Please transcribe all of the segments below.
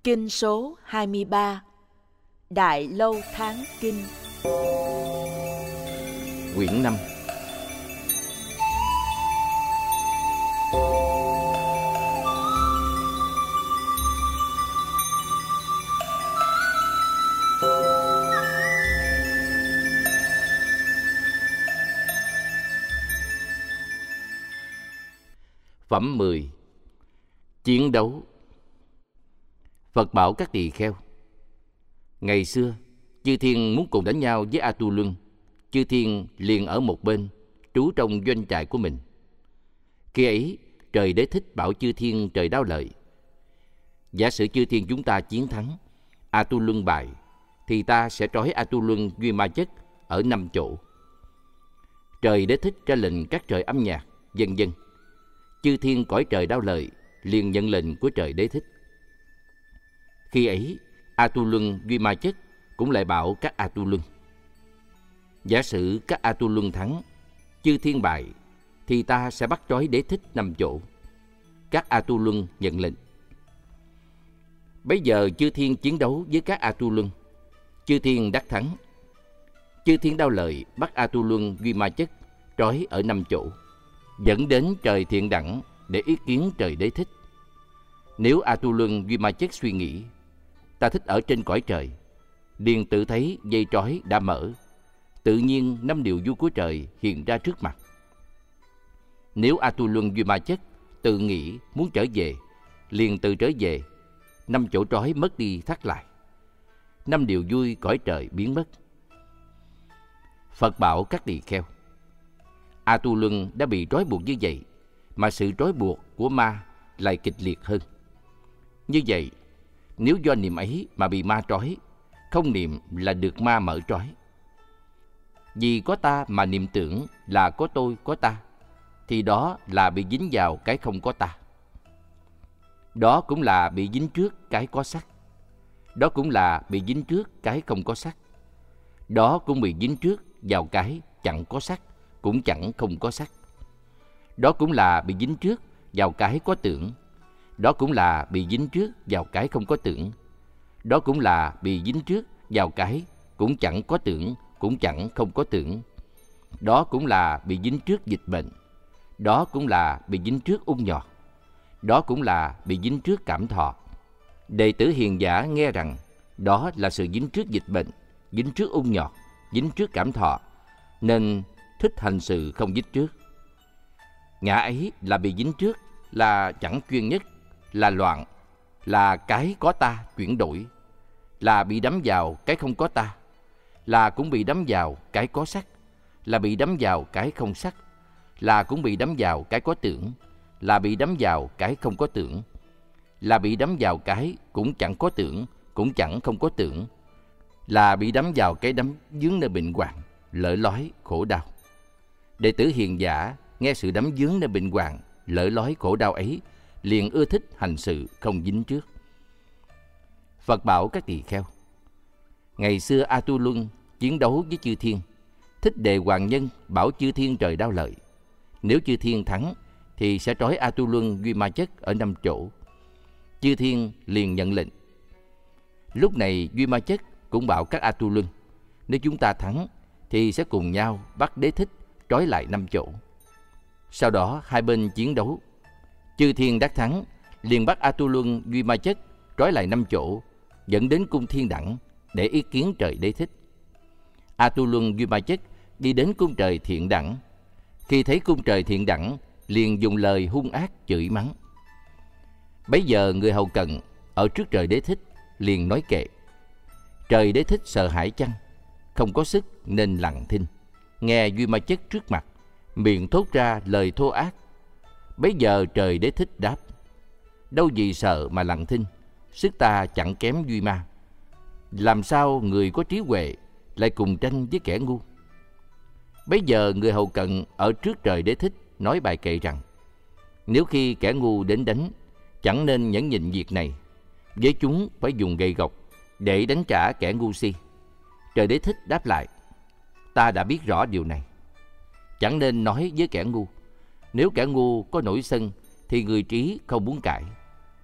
Kinh số 23 Đại Lâu Tháng Kinh. Quyển 5. Phẩm 10. Chiến đấu. Phật bảo các tỳ kheo: ngày xưa, chư thiên muốn cùng đánh nhau với A Tu Luân, chư thiên liền ở một bên, trú trong doanh trại của mình. Khi ấy, trời Đế Thích bảo chư thiên trời Đao Lợi: giả sử chư thiên chúng ta chiến thắng, A Tu Luân bại, thì ta sẽ trói A Tu Luân Duy Ma Chất ở 5 chỗ. Trời Đế Thích ra lệnh các trời âm nhạc, vân vân. Chư thiên cõi trời Đao Lợi liền nhận lệnh của trời Đế Thích. Khi ấy, A Tu Luân Duy Ma Chất cũng lại bảo các A Tu Luân: giả sử các A Tu Luân thắng, chư thiên bại, thì ta sẽ bắt trói Đế Thích 5 chỗ. Các A Tu Luân nhận lệnh. Bấy giờ chư thiên chiến đấu với các A Tu Luân, chư thiên đắc thắng. Chư thiên Đao Lợi bắt A Tu Luân Duy Ma Chất trói ở 5 chỗ, dẫn đến trời Thiện Đẳng để ý kiến trời Đế Thích. Nếu A Tu Luân Duy Ma Chất suy nghĩ: ta thích ở trên cõi trời, liền tự thấy dây trói đã mở, tự nhiên 5 điều vui của trời hiện ra trước mặt. Nếu A Tu Luân Duy Ma Chất tự nghĩ muốn trở về, liền tự trở về, 5 chỗ trói mất đi thắt lại, 5 điều vui cõi trời biến mất. Phật bảo các tỳ kheo: A Tu Luân đã bị trói buộc như vậy, mà sự trói buộc của ma lại kịch liệt hơn. Như vậy, nếu do niệm ấy mà bị ma trói, không niệm là được ma mở trói. Vì có ta mà niệm tưởng là có tôi, có ta, thì đó là bị dính vào cái không có ta. Đó cũng là bị dính trước cái có sắc. Đó cũng là bị dính trước cái không có sắc. Đó cũng bị dính trước vào cái chẳng có sắc, cũng chẳng không có sắc. Đó cũng là bị dính trước vào cái có tưởng. Đó cũng là bị dính trước vào cái không có tưởng. Đó cũng là bị dính trước vào cái cũng chẳng có tưởng, cũng chẳng không có tưởng. Đó cũng là bị dính trước dịch bệnh. Đó cũng là bị dính trước ung nhọt. Đó cũng là bị dính trước cảm thọ. Đệ tử hiền giả nghe rằng đó là sự dính trước dịch bệnh, dính trước ung nhọt, dính trước cảm thọ, nên thích hành sự không dính trước. Ngã ấy là bị dính trước, là chẳng chuyên nhất, là loạn, là cái có ta chuyển đổi, là bị đắm vào cái không có ta, là cũng bị đắm vào cái có sắc, là bị đắm vào cái không sắc, là cũng bị đắm vào cái có tưởng, là bị đắm vào cái không có tưởng, là bị đắm vào cái cũng chẳng có tưởng, cũng chẳng không có tưởng, là bị đắm vào cái đắm dướng nơi bệnh hoạn, lỡ lói, khổ đau. Đệ tử hiền giả nghe sự đắm dướng nơi bệnh hoạn, lỡ lói, khổ đau ấy, liền ưa thích hành sự không dính trước. Phật bảo các tỳ kheo: ngày xưa A Tu Luân chiến đấu với chư thiên, Thích Đề Hoàng Nhân bảo chư thiên trời Đao Lợi: nếu chư thiên thắng, thì sẽ trói A Tu Luân Duy Ma Chất ở 5 chỗ. Chư thiên liền nhận lệnh. Lúc này Duy Ma Chất cũng bảo các A Tu Luân: nếu chúng ta thắng, thì sẽ cùng nhau bắt Đế Thích trói lại 5 chỗ. Sau đó hai bên chiến đấu. Chư thiên đắc thắng, liền bắt A Tu Luân Duy Ma Chất trói lại 5 chỗ, dẫn đến cung Thiên Đẳng để ý kiến trời Đế Thích. A Tu Luân Duy Ma Chất đi đến cung trời Thiện Đẳng. Khi thấy cung trời Thiện Đẳng, liền dùng lời hung ác chửi mắng. Bấy giờ người hầu cận ở trước trời Đế Thích liền nói kệ. Trời Đế Thích sợ hãi chăng, không có sức nên lặng thinh, nghe Duy Ma Chất trước mặt, miệng thốt ra lời thô ác. Bấy giờ trời Đế Thích đáp: đâu vì sợ mà lặng thinh, sức ta chẳng kém Duy Ma. Làm sao người có trí huệ lại cùng tranh với kẻ ngu? Bấy giờ người hầu cận ở trước trời Đế Thích nói bài kệ rằng: nếu khi kẻ ngu đến đánh, chẳng nên nhẫn nhịn việc này, với chúng phải dùng gậy gộc để đánh trả kẻ ngu si. Trời Đế Thích đáp lại: ta đã biết rõ điều này. Chẳng nên nói với kẻ ngu, nếu kẻ ngu có nổi sân thì người trí không muốn cãi.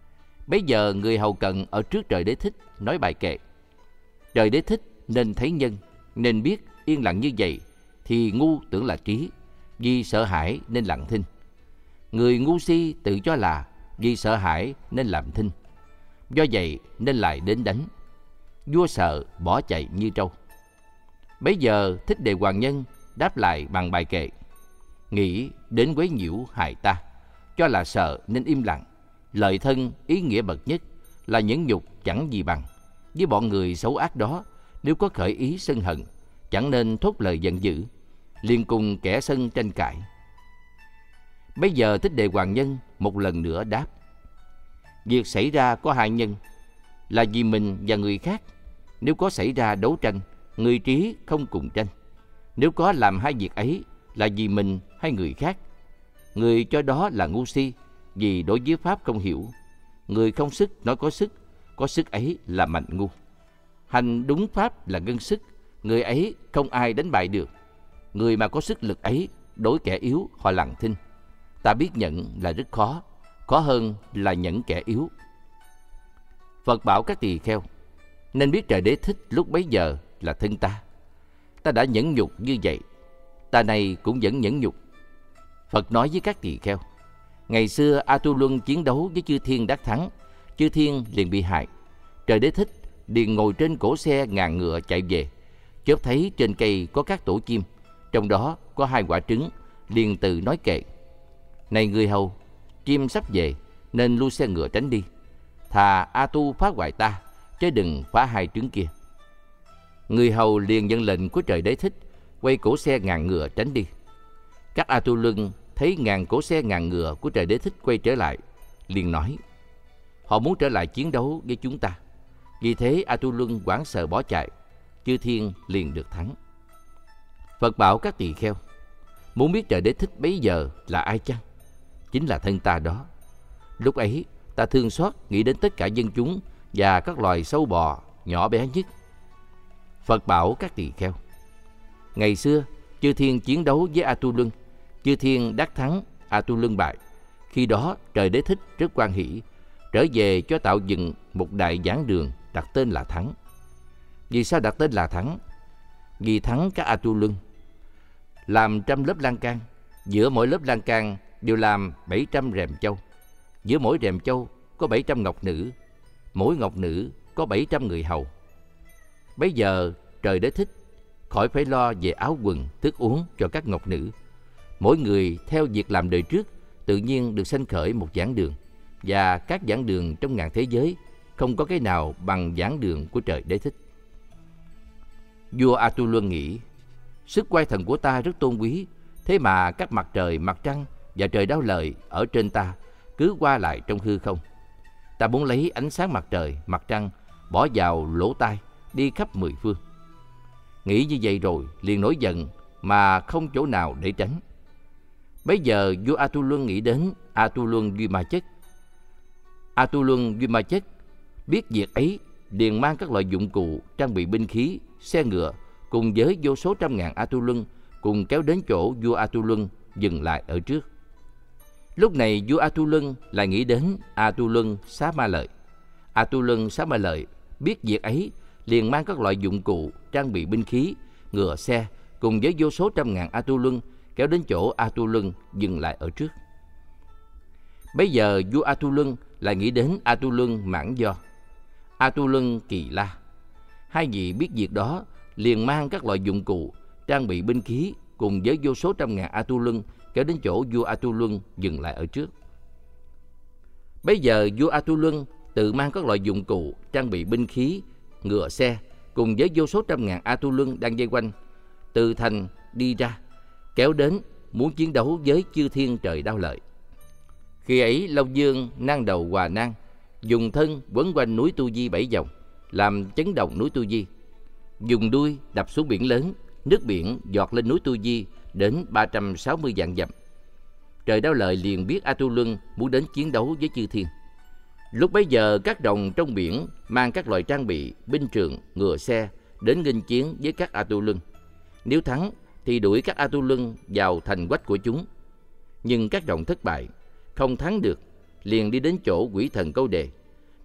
Bấy giờ người hầu cận ở trước trời Đế Thích nói bài kệ. Trời Đế Thích nên thấy nhân, nên biết yên lặng như vậy thì ngu tưởng là trí, vì sợ hãi nên lặng thinh. Người ngu si tự cho là vì sợ hãi nên làm thinh, do vậy nên lại đến đánh. Vua sợ bỏ chạy như trâu. Bấy giờ Thích Đề Hoàng Nhân đáp lại bằng bài kệ. Nghĩ đến quấy nhiễu hại ta, cho là sợ nên im lặng. Lợi thân ý nghĩa bậc nhất là nhẫn nhục chẳng gì bằng. Với bọn người xấu ác đó, nếu có khởi ý sân hận, chẳng nên thốt lời giận dữ, liền cùng kẻ sân tranh cãi. Bấy giờ Thích Đề Hoàng Nhân một lần nữa đáp. Việc xảy ra có hai nhân, là vì mình và người khác. Nếu có xảy ra đấu tranh, người trí không cùng tranh. Nếu có làm hai việc ấy, là vì mình hay người khác. Người cho đó là ngu si, vì đối với pháp không hiểu. Người không sức nói có sức ấy là mạnh ngu. Hành đúng pháp là ngân sức, người ấy không ai đánh bại được. Người mà có sức lực ấy đối kẻ yếu họ lặng thinh. Ta biết nhận là rất khó, khó hơn là nhẫn kẻ yếu. Phật bảo các tỳ kheo, nên biết trời Đế Thích lúc bấy giờ là thân ta. Ta đã nhẫn nhục như vậy, ta này cũng vẫn nhẫn nhục. Phật nói với các tỳ kheo, ngày xưa A Tu Luân chiến đấu với chư thiên đắc thắng, chư thiên liền bị hại. Trời Đế Thích liền ngồi trên cỗ xe ngàn ngựa chạy về, chợt thấy trên cây có các tổ chim, trong đó có hai quả trứng, liền tự nói kệ. Này người hầu, chim sắp về nên lui xe ngựa tránh đi. Thà A Tu phá hoại ta, chứ đừng phá hai trứng kia. Người hầu liền nhận lệnh của trời Đế Thích, quay cổ xe ngàn ngựa tránh đi. Các A Tu Luân thấy ngàn cổ xe ngàn ngựa của trời Đế Thích quay trở lại, liền nói: họ muốn trở lại chiến đấu với chúng ta. Vì thế A Tu Luân hoảng sợ bỏ chạy, chư thiên liền được thắng. Phật bảo các tỳ kheo, muốn biết trời Đế Thích bấy giờ là ai chăng? Chính là thân ta đó. Lúc ấy ta thương xót nghĩ đến tất cả dân chúng và các loài sâu bò nhỏ bé nhất. Phật bảo các tỳ kheo, ngày xưa chư thiên chiến đấu với A Tu Luân, chư thiên đắc thắng, A Tu Luân bại. Khi đó trời Đế Thích rất hoan hỷ, trở về cho tạo dựng một đại giảng đường đặt tên là Thắng. Vì sao đặt tên là Thắng? Vì thắng các A Tu Luân. Làm 100 lớp lan can, giữa mỗi lớp lan can đều làm 700 rèm châu. Giữa mỗi rèm châu có 700 ngọc nữ, mỗi ngọc nữ có 700 người hầu. Bấy giờ trời Đế Thích khỏi phải lo về áo quần, thức uống cho các ngọc nữ. Mỗi người theo việc làm đời trước, tự nhiên được sanh khởi một giảng đường. Và các giảng đường trong ngàn thế giới không có cái nào bằng giảng đường của trời Đế Thích. Vua A Tu Luân nghĩ, sức quay thần của ta rất tôn quý, thế mà các mặt trời, mặt trăng và trời Đao Lợi ở trên ta cứ qua lại trong hư không. Ta muốn lấy ánh sáng mặt trời, mặt trăng bỏ vào lỗ tai, đi khắp 10 phương. Nghĩ như vậy rồi liền nổi giận mà không chỗ nào để tránh. Bấy giờ vua A Tu Luân nghĩ đến A Tu Luân Duy Ma Chất. A Tu Luân Duy Ma Chất biết việc ấy, liền mang các loại dụng cụ, trang bị binh khí, xe ngựa cùng với vô số trăm ngàn A Tu Luân cùng kéo đến chỗ vua A Tu Luân dừng lại ở trước. Lúc này vua A Tu Luân lại nghĩ đến A Tu Luân Xá Ma Lợi. A Tu Luân Xá Ma Lợi biết việc ấy, liền mang các loại dụng cụ, trang bị binh khí, ngựa xe cùng với vô số trăm ngàn A Tu Luân kéo đến chỗ A Tu Luân dừng lại ở trước. Bấy giờ vua A Tu Luân lại nghĩ đến A Tu Luân Mãn Do, A Tu Luân Kỳ La. Hai vị biết việc đó, liền mang các loại dụng cụ, trang bị binh khí cùng với vô số trăm ngàn A Tu Luân kéo đến chỗ vua A Tu Luân dừng lại ở trước. Bấy giờ vua A Tu Luân tự mang các loại dụng cụ, trang bị binh khí, ngựa xe cùng với vô số trăm ngàn A Tu Luân đang vây quanh, từ thành đi ra, kéo đến muốn chiến đấu với chư thiên trời Đao Lợi. Khi ấy Long Dương nang đầu Hòa Nang dùng thân quấn quanh núi Tu Di 7 vòng, làm chấn động núi Tu Di, dùng đuôi đập xuống biển lớn, nước biển giọt lên núi Tu Di đến 360 vạn dặm. Trời Đao Lợi liền biết A Tu Luân muốn đến chiến đấu với chư thiên. Lúc bấy giờ các đồng trong biển mang các loại trang bị, binh trường, ngựa xe đến nghênh chiến với các A Tu Luân. Nếu thắng thì đuổi các A Tu Luân vào thành quách của chúng. Nhưng các đồng thất bại, không thắng được, liền đi đến chỗ quỷ thần Câu Đề.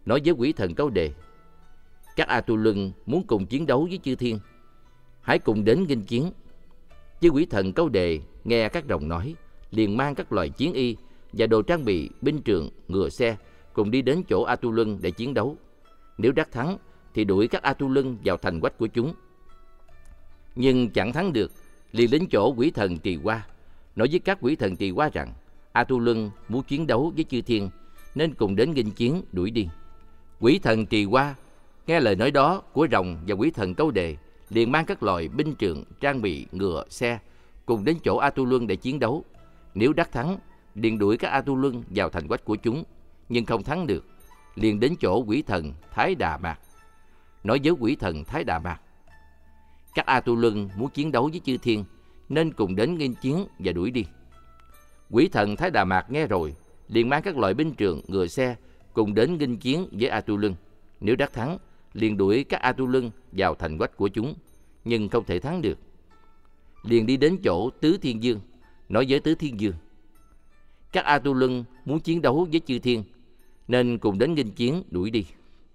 nói với quỷ thần Câu Đề: các Atulân muốn cùng chiến đấu với chư thiên, hãy cùng đến nghênh chiến. Chứ quỷ thần Câu Đề nghe các rồng nói, liền mang các loại chiến y và đồ trang bị binh trường, ngựa xe cùng đi đến chỗ Atulân để chiến đấu. Nếu đắc thắng thì đuổi các Atulân vào thành quách của chúng. Nhưng chẳng thắng được, liền đến chỗ quỷ thần Tỳ Hoa, nói với các quỷ thần Tỳ Hoa rằng Atulân muốn chiến đấu với chư thiên, nên cùng đến nghênh chiến đuổi đi. Quỷ thần Tỳ Hoa nghe lời nói đó của rồng và quỷ thần Câu Đề, liền mang các loại binh trường, trang bị, ngựa, xe cùng đến chỗ Atulân để chiến đấu. Nếu đắc thắng, liền đuổi các Atulân vào thành quách của chúng. Nhưng không thắng được, liền đến chỗ quỷ thần Thái Đà Mạc, nói với quỷ thần Thái Đà Mạc: các Atulân muốn chiến đấu với chư thiên, nên cùng đến nghênh chiến và đuổi đi. Quỷ thần Thái Đà Mạc nghe rồi, liền mang các loại binh trường, ngựa xe cùng đến nghênh chiến với Atulân. Nếu đắc thắng, liền đuổi các Atulân vào thành quách của chúng, nhưng không thể thắng được. Liền đi đến chỗ Tứ Thiên Dương, nói với Tứ Thiên Dương: các Atulân muốn chiến đấu với chư thiên, nên cùng đến nghênh chiến đuổi đi.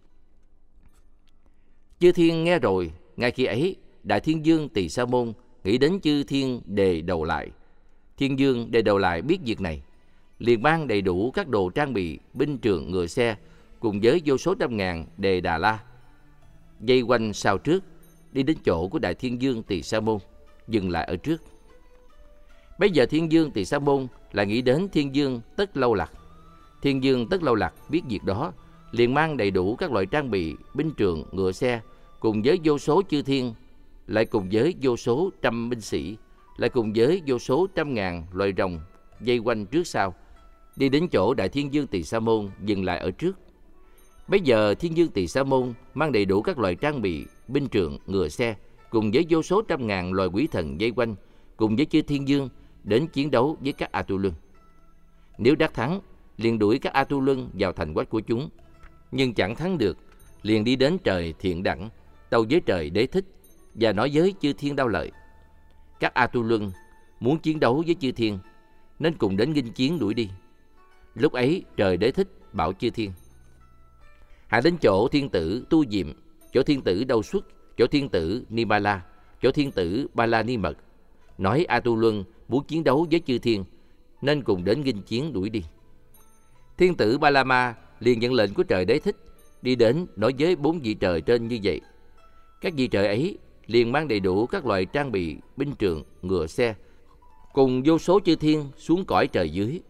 Chư thiên nghe rồi, ngay khi ấy Đại Thiên Dương Tỳ Sa Môn nghĩ đến chư thiên Đề Đầu Lại. Thiên Dương Đề Đầu Lại biết việc này, liền mang đầy đủ các đồ trang bị binh trường, ngựa xe cùng với vô số trăm ngàn Đề Đà La, dây quanh sau trước, đi đến chỗ của Đại Thiên Dương Tỳ Sa Môn, dừng lại ở trước. Bây giờ Thiên Dương Tỳ Sa Môn lại nghĩ đến Thiên Dương Tất Lâu Lạc. Thiên Dương Tất Lâu Lạc biết việc đó, liền mang đầy đủ các loại trang bị binh trường, ngựa xe cùng với vô số chư thiên, lại cùng với vô số trăm binh sĩ, lại cùng với vô số trăm ngàn loài rồng dây quanh trước sau, đi đến chỗ Đại Thiên Dương Tỳ Sa Môn, dừng lại ở trước. Bây giờ Thiên Dương Tỳ Sa Môn mang đầy đủ các loại trang bị binh trường, ngựa xe cùng với vô số trăm ngàn loài quỷ thần dây quanh, cùng với chư Thiên Dương đến chiến đấu với các Atulân. Nếu đắc thắng, liền đuổi các Atulân vào thành quách của chúng, nhưng chẳng thắng được, liền đi đến trời Thiện Đẳng, tâu với trời Đế Thích và nói với chư thiên Đao Lợi: các Atulân muốn chiến đấu với chư thiên, nên cùng đến nghênh chiến đuổi đi. Lúc ấy trời Đế Thích bảo chư thiên: hãy đến chỗ thiên tử Tu Diệm, chỗ thiên tử Đâu Xuất, chỗ thiên tử Nimala, chỗ thiên tử Ba La Ni Mật, nói Atulân muốn chiến đấu với chư thiên, nên cùng đến nghênh chiến đuổi đi. Thiên tử Ba La Ma liền nhận lệnh của trời Đế Thích, đi đến nói với 4 vị trời trên như vậy. Các vị trời ấy liền mang đầy đủ các loại trang bị binh trường, ngựa xe cùng vô số chư thiên xuống cõi trời dưới.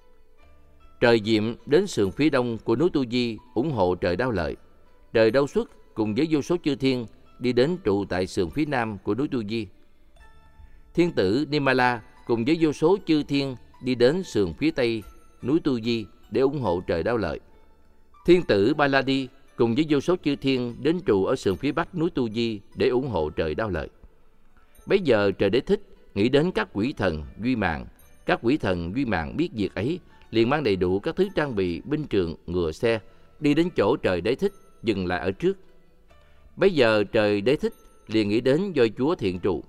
Trời Diệm đến sườn phía đông của núi Tu Di ủng hộ trời Đao Lợi. Trời Đâu Xuất cùng với vô số chư thiên đi đến trụ tại sườn phía nam của núi Tu Di. Thiên tử Nimala cùng với vô số chư thiên đi đến sườn phía tây núi Tu Di để ủng hộ trời Đao Lợi. Thiên tử Baladi cùng với vô số chư thiên đến trụ ở sườn phía bắc núi Tu Di để ủng hộ trời Đao Lợi. Bấy giờ trời Đế Thích nghĩ đến các quỷ thần Duy Mạng. Các quỷ thần Duy Mạng biết việc ấy, liền mang đầy đủ các thứ trang bị binh trường, ngựa xe, đi đến chỗ trời Đế Thích, dừng lại ở trước. Bấy giờ trời Đế Thích liền nghĩ đến Voi Chúa Thiện Trụ.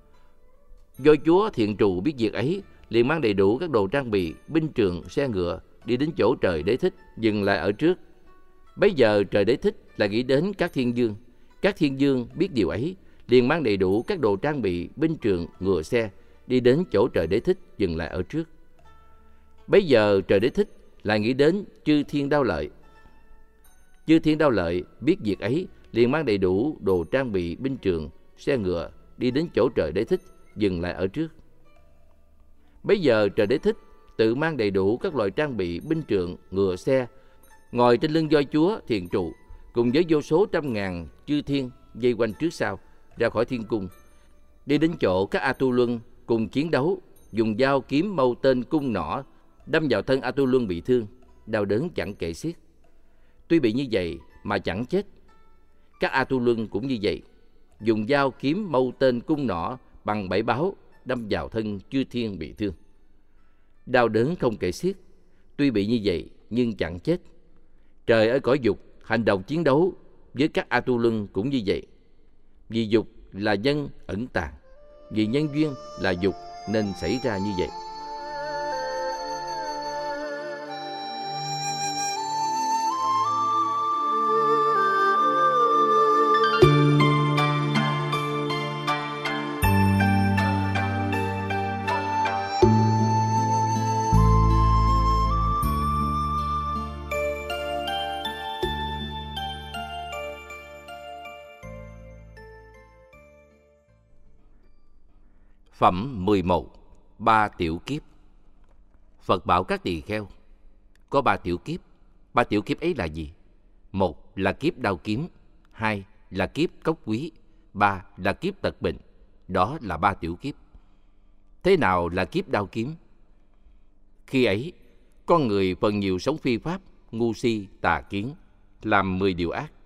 Voi Chúa Thiện Trụ biết việc ấy, liền mang đầy đủ các đồ trang bị binh trường, xe ngựa, đi đến chỗ trời Đế Thích, dừng lại ở trước. Bấy giờ trời Đế Thích lại nghĩ đến các thiên dương. Các thiên dương biết điều ấy, liền mang đầy đủ các đồ trang bị binh trường, ngựa xe, đi đến chỗ trời Đế Thích, dừng lại ở trước. Bấy giờ trời Đế Thích lại nghĩ đến chư thiên Đao Lợi. Chư thiên Đao Lợi biết việc ấy, liền mang đầy đủ đồ trang bị binh trường, xe ngựa, đi đến chỗ trời Đế Thích, dừng lại ở trước. Bấy giờ trời Đế Thích tự mang đầy đủ các loại trang bị binh trường, ngựa xe, ngồi trên lưng Voi Chúa Thiện Trụ, cùng với vô số trăm ngàn chư thiên dây quanh trước sau, ra khỏi thiên cung, đi đến chỗ các Atulân cùng chiến đấu, dùng dao kiếm mâu tên cung nỏ đâm vào thân Atulân bị thương, đau đớn chẳng kể xiết. Tuy bị như vậy mà chẳng chết. Các Atulân cũng như vậy, dùng dao kiếm mâu tên cung nỏ bằng 7 báo đâm vào thân chư thiên bị thương, đau đớn không kể xiết. Tuy bị như vậy nhưng chẳng chết. Trời ở cõi dục hành động chiến đấu với các Atulân cũng như vậy. Vì dục là nhân ẩn tàng, vì nhân duyên là dục nên xảy ra như vậy. Phẩm 11. Ba tiểu kiếp. Phật bảo các tỳ kheo, có ba tiểu kiếp. Ba tiểu kiếp ấy là gì? Một là kiếp đao kiếm, hai là kiếp cốc quý, ba là kiếp tật bệnh. Đó là ba tiểu kiếp. Thế nào là kiếp đao kiếm? Khi ấy, con người phần nhiều sống phi pháp, ngu si, tà kiến, làm 10 điều ác.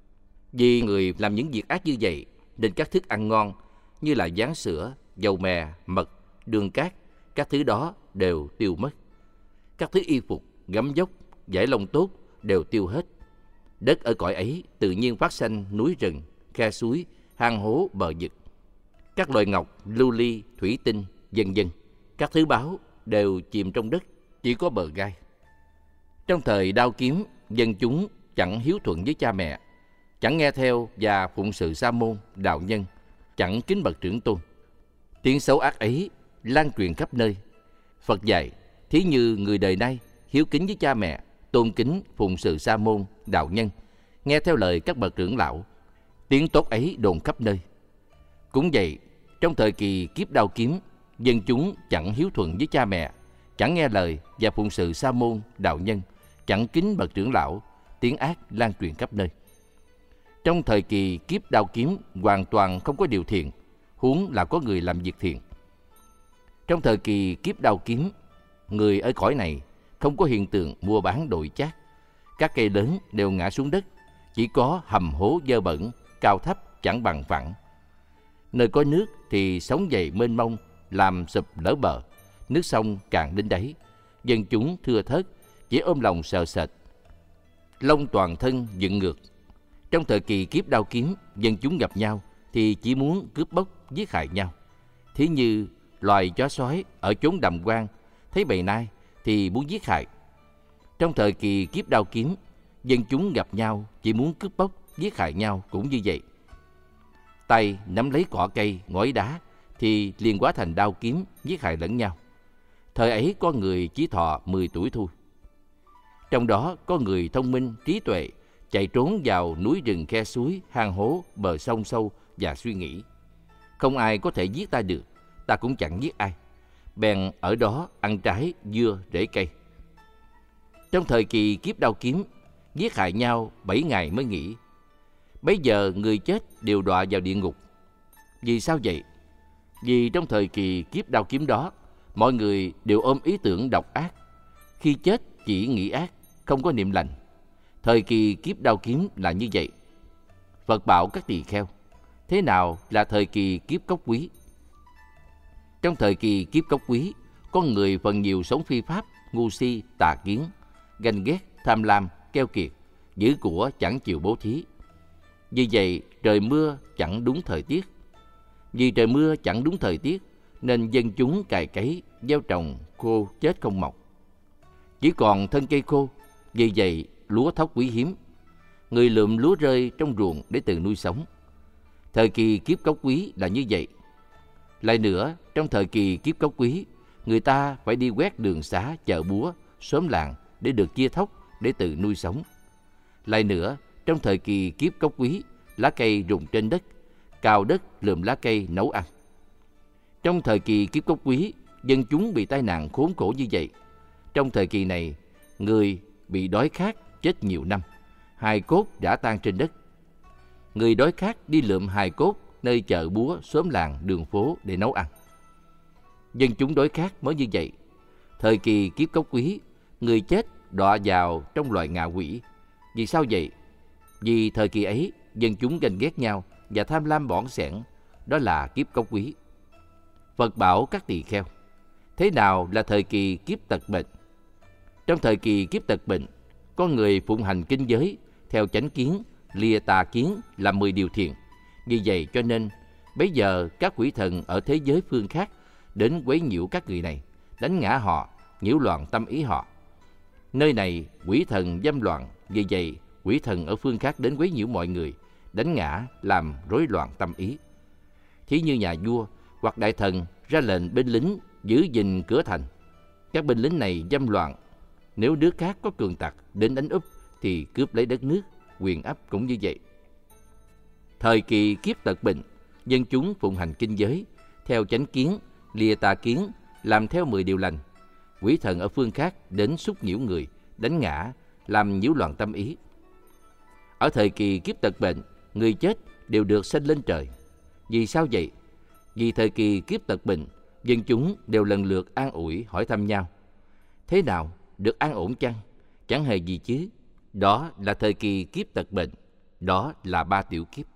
Vì người làm những việc ác như vậy, nên các thức ăn ngon như là gián sữa, dầu mè, mật, đường cát, các thứ đó đều tiêu mất. Các thứ y phục, gấm vóc, vải lông tốt đều tiêu hết. Đất ở cõi ấy tự nhiên phát sanh núi rừng, khe suối, hang hố, bờ vực. Các loại ngọc, lưu ly, thủy tinh, vân vân, các thứ báu đều chìm trong đất, chỉ có bờ gai. Trong thời đao kiếm, dân chúng chẳng hiếu thuận với cha mẹ, chẳng nghe theo và phụng sự sa môn, đạo nhân, chẳng kính bậc trưởng tôn. Tiếng xấu ác ấy lan truyền khắp nơi. Phật dạy, thí như người đời nay hiếu kính với cha mẹ, tôn kính phụng sự sa môn, đạo nhân, nghe theo lời các bậc trưởng lão, tiếng tốt ấy đồn khắp nơi. Cũng vậy, trong thời kỳ kiếp đao kiếm, dân chúng chẳng hiếu thuận với cha mẹ, chẳng nghe lời và phụng sự sa môn, đạo nhân, chẳng kính bậc trưởng lão, tiếng ác lan truyền khắp nơi. Trong thời kỳ kiếp đao kiếm hoàn toàn không có điều thiện, huống là có người làm việc thiện. Trong thời kỳ kiếp đao kiếm, người ở cõi này không có hiện tượng mua bán đổi chác. Các cây lớn đều ngã xuống đất, chỉ có hầm hố dơ bẩn, cao thấp chẳng bằng phẳng. Nơi có nước thì sóng dậy mênh mông, làm sụp lở bờ, nước sông càng đến đáy. Dân chúng thưa thớt, chỉ ôm lòng sợ sệt, lông toàn thân dựng ngược. Trong thời kỳ kiếp đao kiếm, dân chúng gặp nhau thì chỉ muốn cướp bóc, giết hại nhau. Thí như loài chó sói ở chốn đầm quan thấy bầy nai thì muốn giết hại. Trong thời kỳ kiếp đao kiếm, dân chúng gặp nhau chỉ muốn cướp bóc, giết hại nhau cũng như vậy. Tay nắm lấy cỏ cây, ngói đá thì liền hóa thành đao kiếm, giết hại lẫn nhau. Thời ấy có người chỉ thọ 10 tuổi thôi. Trong đó có người thông minh, trí tuệ, chạy trốn vào núi rừng, khe suối, hang hố, bờ sông sâu và suy nghĩ: không ai có thể giết ta được, ta cũng chẳng giết ai. Bèn ở đó ăn trái, dưa, rễ cây. Trong thời kỳ kiếp đao kiếm, giết hại nhau 7 ngày mới nghỉ. Bấy giờ người chết đều đọa vào địa ngục. Vì sao vậy? Vì trong thời kỳ kiếp đao kiếm đó, mọi người đều ôm ý tưởng độc ác. Khi chết chỉ nghĩ ác, không có niệm lành. Thời kỳ kiếp đao kiếm là như vậy. Phật bảo các tỳ kheo, thế nào là thời kỳ kiếp cốc quý? Trong thời kỳ kiếp cốc quý, con người phần nhiều sống phi pháp, ngu si, tà kiến, ganh ghét, tham lam, keo kiệt, giữ của chẳng chịu bố thí. Vì vậy, trời mưa chẳng đúng thời tiết. Vì trời mưa chẳng đúng thời tiết, nên dân chúng cày cấy, gieo trồng khô chết không mọc. Chỉ còn thân cây khô, vì vậy lúa thóc quý hiếm. Người lượm lúa rơi trong ruộng để tự nuôi sống. Thời kỳ kiếp cốc quý là như vậy. Lại nữa, trong thời kỳ kiếp cốc quý, người ta phải đi quét đường xá, chợ búa, xóm làng để được chia thóc để tự nuôi sống. Lại nữa, trong thời kỳ kiếp cốc quý, lá cây rụng trên đất, cào đất lượm lá cây nấu ăn. Trong thời kỳ kiếp cốc quý, dân chúng bị tai nạn khốn khổ như vậy. Trong thời kỳ này, người bị đói khát chết nhiều năm, hài cốt đã tan trên đất. Người đói khát đi lượm hài cốt nơi chợ búa, xóm làng, đường phố để nấu ăn. Dân chúng đói khát mới như vậy. Thời kỳ kiếp cốc quý, người chết đọa vào trong loài ngạ quỷ. Vì sao vậy? Vì thời kỳ ấy, dân chúng ganh ghét nhau và tham lam bỏn sẻn. Đó là kiếp cốc quý. Phật bảo các tỳ kheo, thế nào là thời kỳ kiếp tật bệnh? Trong thời kỳ kiếp tật bệnh, con người phụng hành kinh giới theo chánh kiến, lìa tà kiến, làm 10 điều thiện. Vì vậy cho nên, bấy giờ các quỷ thần ở thế giới phương khác đến quấy nhiễu các người này, đánh ngã họ, nhiễu loạn tâm ý họ. Nơi này quỷ thần dâm loạn, vì vậy quỷ thần ở phương khác đến quấy nhiễu mọi người, đánh ngã, làm rối loạn tâm ý. Thí như nhà vua hoặc đại thần ra lệnh binh lính giữ gìn cửa thành. Các binh lính này dâm loạn, nếu nước khác có cường tặc đến đánh úp thì cướp lấy đất nước, quyền ấp cũng như vậy. Thời kỳ kiếp tật bệnh, dân chúng phụng hành kinh giới theo chánh kiến, lìa tà kiến, làm theo 10 điều lành. Quỷ thần ở phương khác đến xúc nhiễu người, đánh ngã, làm nhiễu loạn tâm ý. Ở thời kỳ kiếp tật bệnh, người chết đều được sanh lên trời. Vì sao vậy? Vì thời kỳ kiếp tật bệnh, dân chúng đều lần lượt an ủi hỏi thăm nhau. Thế nào, được an ổn chăng? Chẳng hề gì chứ. Đó là thời kỳ kiếp tật bệnh. Đó là 3 tiểu kiếp.